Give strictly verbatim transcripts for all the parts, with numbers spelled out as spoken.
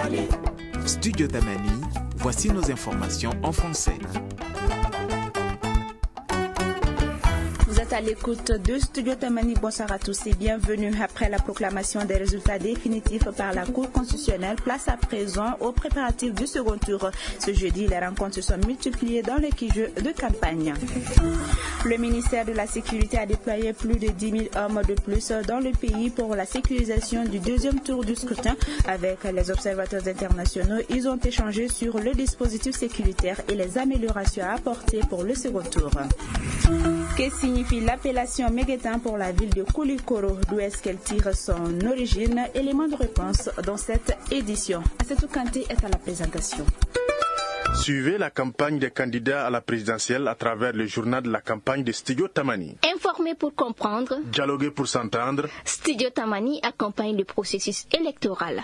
Studio Tamani, voici nos informations en français. Vous êtes à l'écoute de Studio Tamani. Bonsoir à tous et bienvenue. Après la proclamation des résultats définitifs par la Cour constitutionnelle, place à présent aux préparatifs du second tour. Ce jeudi, les rencontres se sont multipliées dans les jeux de campagne. Le ministère de la Sécurité a déployé plus de dix mille hommes de plus dans le pays pour la sécurisation du deuxième tour du scrutin. Avec les observateurs internationaux, ils ont échangé sur le dispositif sécuritaire et les améliorations à apporter pour le second tour. Que signifie l'appellation Meguetan pour la ville de Koulikoro? D'où est-ce qu'elle tire son origine? Élément de réponse dans cette édition. Assetou Kanté est à la présentation. Suivez la campagne des candidats à la présidentielle à travers le journal de la campagne de Studio Tamani. Informer pour comprendre, dialoguer pour s'entendre. Studio Tamani accompagne le processus électoral.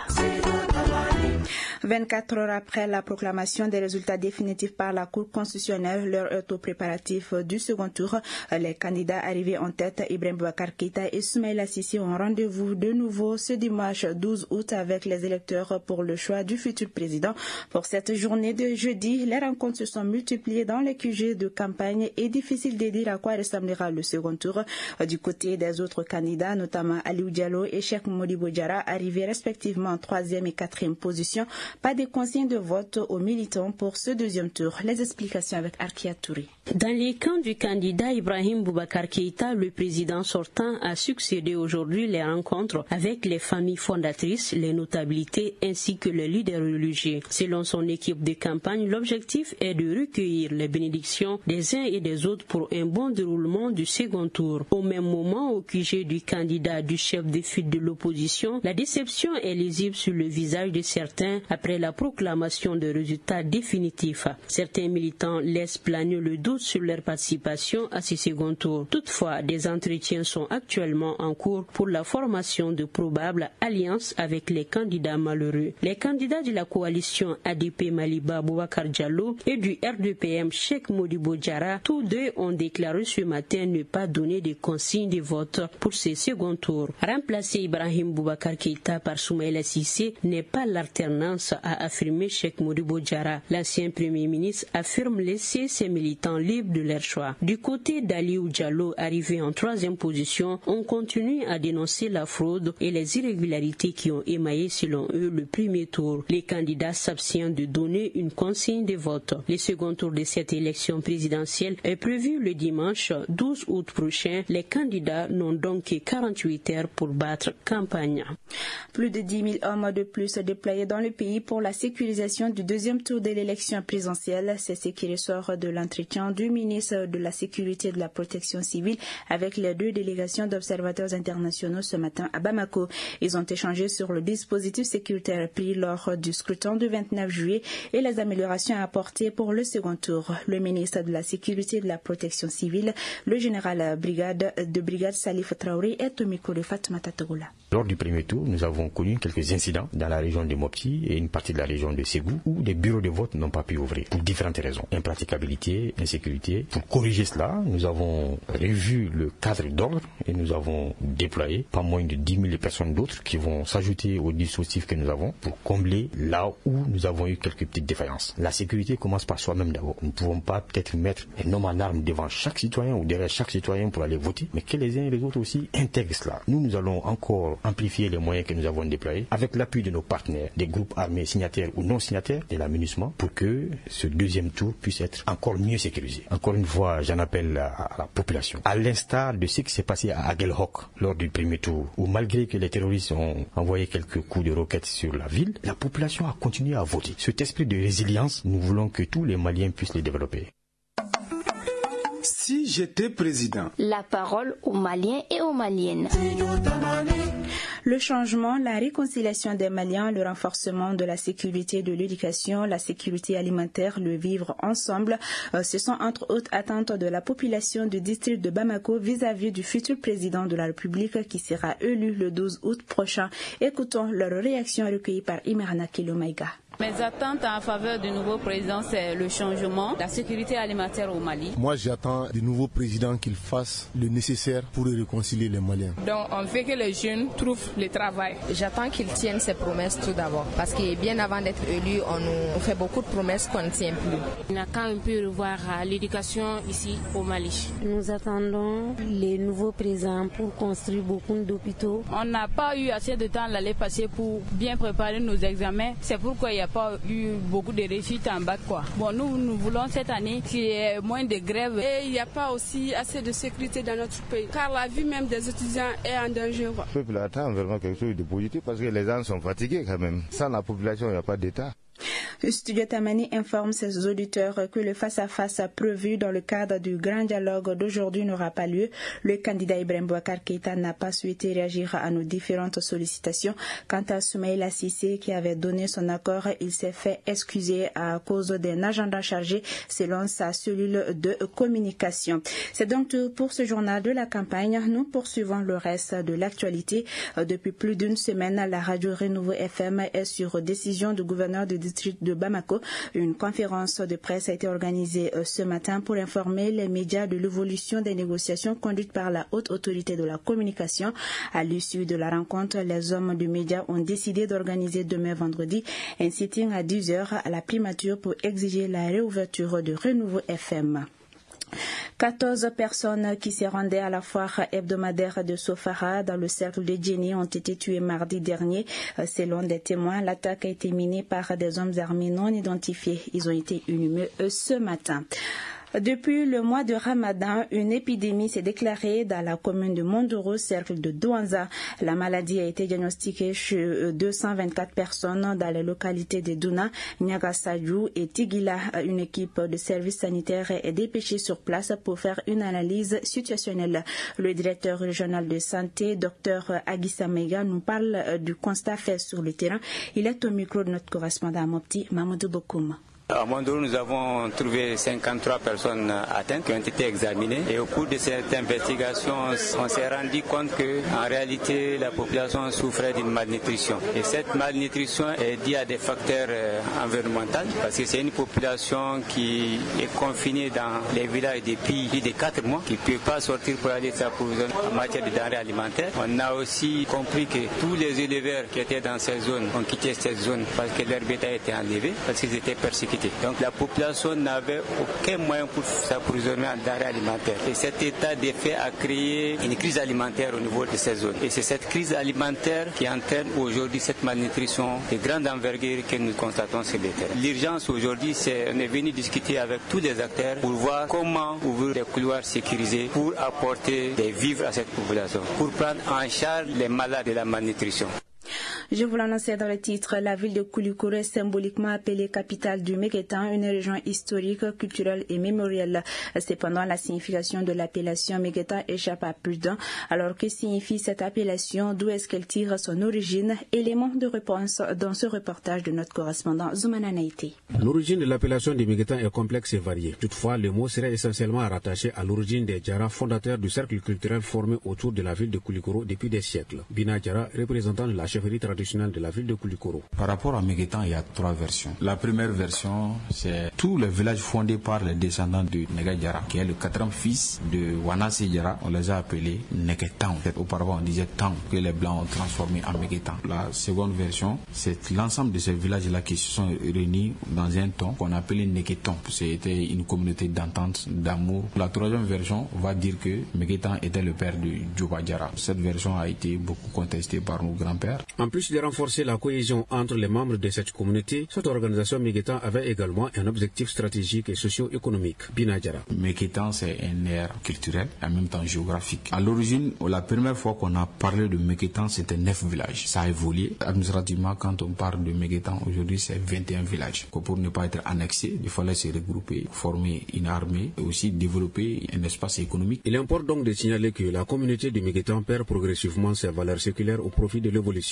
vingt-quatre heures après la proclamation des résultats définitifs par la Cour constitutionnelle, l'heure est au préparatif du second tour. Les candidats arrivés en tête, Ibrahim Boubacar Keïta et Soumaïla Sissi, ont rendez-vous de nouveau ce dimanche douze août avec les électeurs pour le choix du futur président. Pour cette journée de jeudi, les rencontres se sont multipliées dans les Q G de campagne et difficile de dire à quoi ressemblera le second tour. Du côté des autres candidats, notamment Aliou Diallo et Cheikh Modibo Diarra, arrivés respectivement en troisième et quatrième position. Pas de consignes de vote aux militants pour ce deuxième tour. Les explications avec Arkia Touré. Dans les camps du candidat Ibrahim Boubacar Keïta, le président sortant a succédé aujourd'hui les rencontres avec les familles fondatrices, les notabilités ainsi que les leaders religieux. Selon son équipe de campagne, l'objectif est de recueillir les bénédictions des uns et des autres pour un bon déroulement du second tour. Au même moment, au Q G du candidat du chef de file de l'opposition, la déception est lisible sur le visage de certains après la proclamation de résultats définitifs. Certains militants laissent planer le doute sur leur participation à ce second tour. Toutefois, des entretiens sont actuellement en cours pour la formation de probables alliances avec les candidats malheureux. Les candidats de la coalition A D P Maliba Boubacar Diallo et du R D P M Cheikh Modibo Diarra, tous deux ont déclaré ce matin ne pas donner de consignes de vote pour ce second tour. Remplacer Ibrahim Boubacar Keïta par Soumaïla Sissi n'est pas l'alternance, a affirmé Cheikh Modibo Diarra. L'ancien premier ministre affirme laisser ses militants libres de leur choix. Du côté d'Aliou Diallo, arrivé en troisième position, on continue à dénoncer la fraude et les irrégularités qui ont émaillé selon eux le premier tour. Les candidats s'abstiennent de donner une consigne de vote. Le second tour de cette élection présidentielle est prévu le dimanche douze août prochain. Les candidats n'ont donc que quarante-huit heures pour battre campagne. Plus de dix mille hommes de plus déployés dans le pays pour la sécurisation du deuxième tour de l'élection présidentielle. C'est ce qui ressort de l'entretien du ministre de la Sécurité et de la Protection civile avec les deux délégations d'observateurs internationaux ce matin à Bamako. Ils ont échangé sur le dispositif sécuritaire pris lors du scrutin du vingt-neuf juillet et les améliorations à apporter pour le second tour. Le ministre de la Sécurité et de la Protection civile, le général brigade de brigade Salif Traoré, est au micro de Fatoumata Togola. Lors du premier tour, nous avons connu quelques incidents dans la région de Mopti et une partie de la région de Ségou où des bureaux de vote n'ont pas pu ouvrir pour différentes raisons. Impraticabilité, insécurité. Pour corriger cela, nous avons revu le cadre d'ordre et nous avons déployé pas moins de dix mille personnes d'autres qui vont s'ajouter au dispositif que nous avons pour combler là où nous avons eu quelques petites défaillances. La sécurité commence par soi-même d'abord. Nous ne pouvons pas peut-être mettre un homme en armes devant chaque citoyen ou derrière chaque citoyen pour aller voter, mais que les uns et les autres aussi intègrent cela. Nous, nous allons encore amplifier les moyens que nous avons déployés avec l'appui de nos partenaires, des groupes armés signataires ou non signataires de l'aménagement pour que ce deuxième tour puisse être encore mieux sécurisé. Encore une fois, j'en appelle à, à la population. À l'instar de ce qui s'est passé à Aguelhok lors du premier tour, où malgré que les terroristes ont envoyé quelques coups de roquettes sur la ville, la population a continué à voter. Cet esprit de résilience, nous voulons que tous les Maliens puissent le développer. Si j'étais président. La parole aux Maliens et aux Maliennes. Le changement, la réconciliation des Maliens, le renforcement de la sécurité de l'éducation, la sécurité alimentaire, le vivre ensemble, euh, ce sont entre autres attentes de la population du district de Bamako vis-à-vis du futur président de la République qui sera élu le douze août prochain. Écoutons leur réaction recueillie par Imerana Kilomaïga. Mes attentes en faveur du nouveau président, c'est le changement, la sécurité alimentaire au Mali. Moi, j'attends du nouveau président qu'il fasse le nécessaire pour réconcilier les Maliens. Donc, on veut que les jeunes trouvent le travail. J'attends qu'il tienne ses promesses tout d'abord, parce que bien avant d'être élu, on nous fait beaucoup de promesses qu'on ne tient plus. On a quand même pu revoir l'éducation ici au Mali. Nous attendons les nouveaux présidents pour construire beaucoup d'hôpitaux. On n'a pas eu assez de temps l'année passée pour bien préparer nos examens. C'est pourquoi il n'y a pas eu beaucoup de réussites en bac, quoi. Bon, nous, nous voulons cette année qu'il y ait moins de grèves. Et il n'y a pas aussi assez de sécurité dans notre pays, car la vie même des étudiants est en danger. Le peuple attend vraiment quelque chose de positif parce que les gens sont fatigués quand même. Sans la population, il n'y a pas d'État. Le studio Tamani informe ses auditeurs que le face-à-face prévu dans le cadre du grand dialogue d'aujourd'hui n'aura pas lieu. Le candidat Ibrahim Boubacar Keïta n'a pas souhaité réagir à nos différentes sollicitations. Quant à Soumaïla Cissé qui avait donné son accord, il s'est fait excuser à cause d'un agenda chargé selon sa cellule de communication. C'est donc tout pour ce journal de la campagne. Nous poursuivons le reste de l'actualité. Depuis plus d'une semaine, la radio Renouveau F M est sur décision du gouverneur du district de Bamako. Une conférence de presse a été organisée ce matin pour informer les médias de l'évolution des négociations conduites par la haute autorité de la communication. À l'issue de la rencontre, les hommes du média ont décidé d'organiser demain vendredi un sitting à dix heures à la primature pour exiger la réouverture de Renouveau F M. quatorze personnes qui se rendaient à la foire hebdomadaire de Sofara dans le cercle de Djéni ont été tuées mardi dernier. Selon des témoins, l'attaque a été menée par des hommes armés non identifiés. Ils ont été inhumés ce matin. Depuis le mois de Ramadan, une épidémie s'est déclarée dans la commune de Mondoro, cercle de Douanza. La maladie a été diagnostiquée chez deux cent vingt-quatre personnes dans les localités de Douna, Niagasayou et Tigila. Une équipe de services sanitaires est dépêchée sur place pour faire une analyse situationnelle. Le directeur régional de santé, docteur Aguissa Mega, nous parle du constat fait sur le terrain. Il est au micro de notre correspondant à Mopti, Mamadou Bokoum. À Mondoro, nous avons trouvé cinquante-trois personnes atteintes qui ont été examinées et au cours de cette investigation, on s'est rendu compte qu'en réalité, la population souffrait d'une malnutrition. Et cette malnutrition est due à des facteurs environnementaux parce que c'est une population qui est confinée dans les villages depuis plus de quatre mois, qui ne peut pas sortir pour aller s'approvisionner en matière de denrées alimentaires. On a aussi compris que tous les éleveurs qui étaient dans ces zones ont quitté cette zone parce que leur bétail était enlevé, parce qu'ils étaient persécutés. Donc la population n'avait aucun moyen pour s'approvisionner en denrées alimentaires. Et cet état de fait a créé une crise alimentaire au niveau de ces zones. Et c'est cette crise alimentaire qui entraîne aujourd'hui cette malnutrition de grande envergure que nous constatons sur le terrain. L'urgence aujourd'hui, c'est on est venu discuter avec tous les acteurs pour voir comment ouvrir des couloirs sécurisés pour apporter des vivres à cette population, pour prendre en charge les malades de la malnutrition. Je vous l'annonçais dans le titre, la ville de Koulikoro est symboliquement appelée capitale du Méguétan, une région historique, culturelle et mémorielle. Cependant, la signification de l'appellation Méguétan échappe à plus d'un. Alors, que signifie cette appellation? D'où est-ce qu'elle tire son origine? Élément de réponse dans ce reportage de notre correspondant Zoumana Naïté. L'origine de l'appellation du Méguétan est complexe et variée. Toutefois, le mot serait essentiellement rattaché à l'origine des Djara, fondateurs du cercle culturel formé autour de la ville de Koulikoro depuis des siècles. Bina Djara, représentant de la chefferie traditionnelle de la ville de Koulikoro. Par rapport à Méguétan, il y a trois versions. La première version, c'est tous les villages fondés par les descendants de Nega Djara, qui est le quatrième fils de Wanasi Djara. On les a appelés Neketan. Auparavant, on disait Tang, que les Blancs ont transformé en Méguétan. La seconde version, c'est l'ensemble de ces villages-là qui se sont réunis dans un ton qu'on appelait Neketon. C'était une communauté d'entente, d'amour. La troisième version va dire que Méguétan était le père de Djoba Djara. Cette version a été beaucoup contestée par nos grands-pères. En plus de renforcer la cohésion entre les membres de cette communauté, cette organisation Méguétan avait également un objectif stratégique et socio-économique. Bina Djara. Méguétan, c'est un aire culturel et en même temps géographique. À l'origine, la première fois qu'on a parlé de Méguétan, c'était neuf villages. Ça a évolué. Administrativement, quand on parle de Méguétan, aujourd'hui, c'est vingt et un villages. Pour ne pas être annexé, il fallait se regrouper, former une armée et aussi développer un espace économique. Il importe donc de signaler que la communauté de Méguétan perd progressivement ses valeurs séculaires au profit de l'évolution, ce qui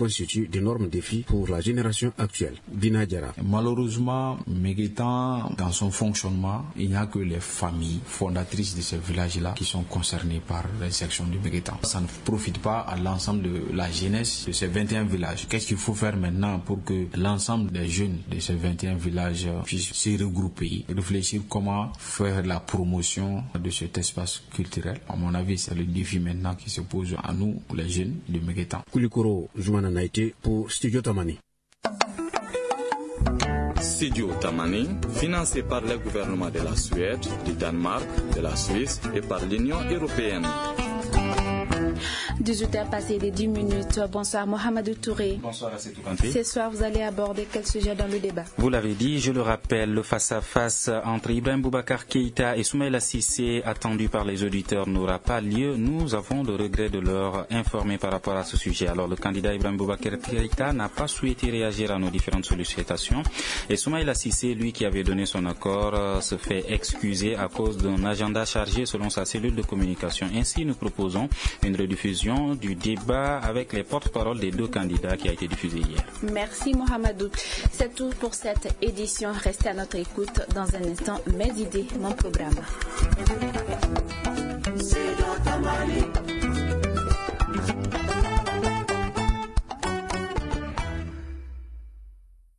constituent d'énormes défis pour la génération actuelle. Bina Diarra. Malheureusement, Méguétan, dans son fonctionnement, il n'y a que les familles fondatrices de ces villages-là qui sont concernées par l'insertion du Méguétan. Ça ne profite pas à l'ensemble de la jeunesse de ces vingt et un villages. Qu'est-ce qu'il faut faire maintenant pour que l'ensemble des jeunes de ces vingt et un villages puissent se regrouper, réfléchir comment faire la promotion de cet espace culturel? À mon avis, c'est le défi maintenant qui se pose à nous, les jeunes de Méguétan. Kulikoro Jumana Naïté pour Studio Tamani. Studio Tamani, financé par le gouvernement de la Suède, du Danemark, de la Suisse et par l'Union européenne. dix-huit heures passées des dix minutes. Bonsoir Mohamedou Touré. Bonsoir Assetou Kanté. Ce soir, vous allez aborder quel sujet dans le débat? Vous l'avez dit, je le rappelle, le face-à-face entre Ibrahim Boubacar Keïta et Soumaïla Cissé, attendu par les auditeurs, n'aura pas lieu. Nous avons le regret de leur informer par rapport à ce sujet. Alors, le candidat Ibrahim Boubacar Keïta n'a pas souhaité réagir à nos différentes sollicitations. Et Soumaïla Cissé, lui qui avait donné son accord, se fait excuser à cause d'un agenda chargé selon sa cellule de communication. Ainsi, nous proposons une rediffusion du débat avec les porte-paroles des deux candidats qui a été diffusé hier. Merci Mohamedou. C'est tout pour cette édition. Restez à notre écoute dans un instant. Mes idées, mon programme.